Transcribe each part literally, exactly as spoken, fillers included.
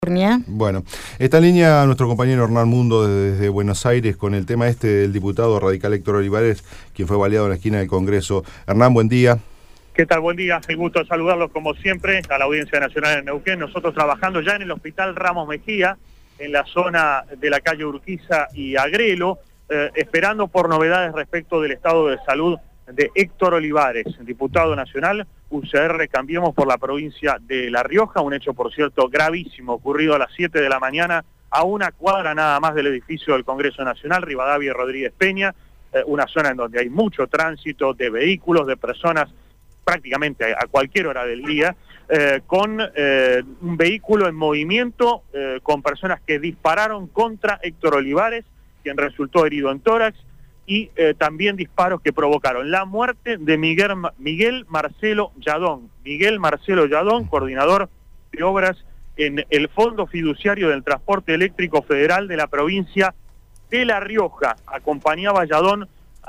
Bueno, está en línea nuestro compañero Hernán Mundo desde, desde Buenos Aires con el tema este del diputado radical Héctor Olivares, quien fue baleado en la esquina del Congreso. Hernán, buen día. ¿Qué tal? Buen día. El gusto de saludarlos como siempre a la Audiencia Nacional en Neuquén. Nosotros trabajando ya en el Hospital Ramos Mejía, en la zona de la calle Urquiza y Agrelo, eh, esperando por novedades respecto del estado de salud de Héctor Olivares, diputado nacional, U C R Cambiemos por la provincia de La Rioja, un hecho, por cierto, gravísimo, ocurrido a las siete de la mañana, a una cuadra nada más del edificio del Congreso Nacional, Rivadavia y Rodríguez Peña, eh, una zona en donde hay mucho tránsito de vehículos, de personas, prácticamente a cualquier hora del día, eh, con eh, un vehículo en movimiento, eh, con personas que dispararon contra Héctor Olivares, quien resultó herido en tórax, y eh, también disparos que provocaron la muerte de Miguel, Miguel Marcelo Yadón. Miguel Marcelo Yadón, coordinador de obras en el Fondo Fiduciario del Transporte Eléctrico Federal de la provincia de La Rioja. Acompañaba a Yadón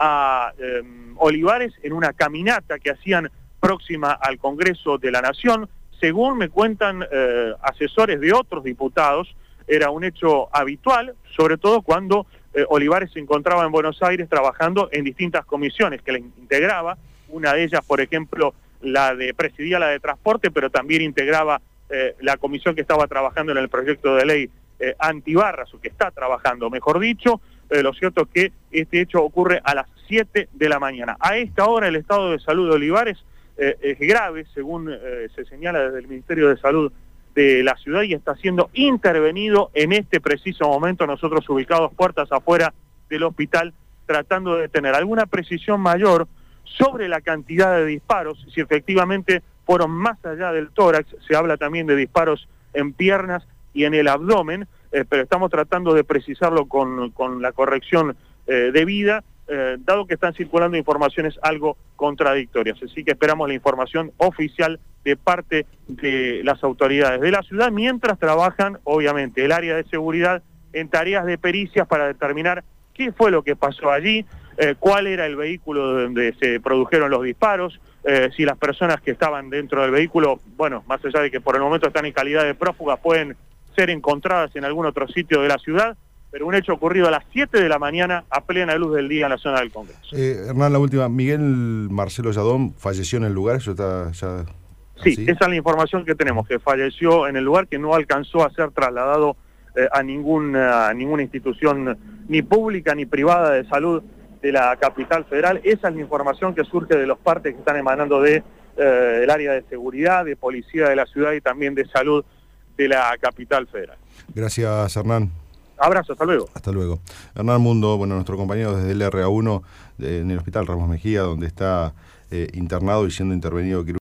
a eh, Olivares en una caminata que hacían próxima al Congreso de la Nación. Según me cuentan eh, asesores de otros diputados, era un hecho habitual, sobre todo cuando eh, Olivares se encontraba en Buenos Aires trabajando en distintas comisiones que le integraba, una de ellas, por ejemplo, la de presidía la de transporte, pero también integraba eh, la comisión que estaba trabajando en el proyecto de ley eh, antibarras, o que está trabajando, mejor dicho. Eh, lo cierto es que este hecho ocurre a las siete de la mañana. A esta hora el estado de salud de Olivares eh, es grave, según eh, se señala desde el Ministerio de Salud de la ciudad, y está siendo intervenido en este preciso momento, nosotros ubicados puertas afuera del hospital, tratando de tener alguna precisión mayor sobre la cantidad de disparos, si efectivamente fueron más allá del tórax. Se habla también de disparos en piernas y en el abdomen, eh, pero estamos tratando de precisarlo con, con la corrección eh, debida, eh, dado que están circulando informaciones algo contradictorias. Así que esperamos la información oficial de parte de las autoridades de la ciudad, mientras trabajan, obviamente, el área de seguridad en tareas de pericias para determinar qué fue lo que pasó allí, eh, cuál era el vehículo donde se produjeron los disparos, eh, si las personas que estaban dentro del vehículo, bueno, más allá de que por el momento están en calidad de prófugas, pueden ser encontradas en algún otro sitio de la ciudad, pero un hecho ocurrido a las siete de la mañana a plena luz del día en la zona del Congreso. Eh, Hernán, la última, Miguel Marcelo Yadón falleció en el lugar, ¿eso está ya...? Sí, ¿Así? esa es la información que tenemos, que falleció en el lugar, que no alcanzó a ser trasladado eh, a, ninguna, a ninguna institución ni pública ni privada de salud de la capital federal. Esa es la información que surge de los partes que están emanando de eh, el área de seguridad, de policía de la ciudad y también de salud de la capital federal. Gracias, Hernán. Abrazo, hasta luego. Hasta luego. Hernán Mundo, bueno, nuestro compañero desde el R A uno, de, en el Hospital Ramos Mejía, donde está eh, internado y siendo intervenido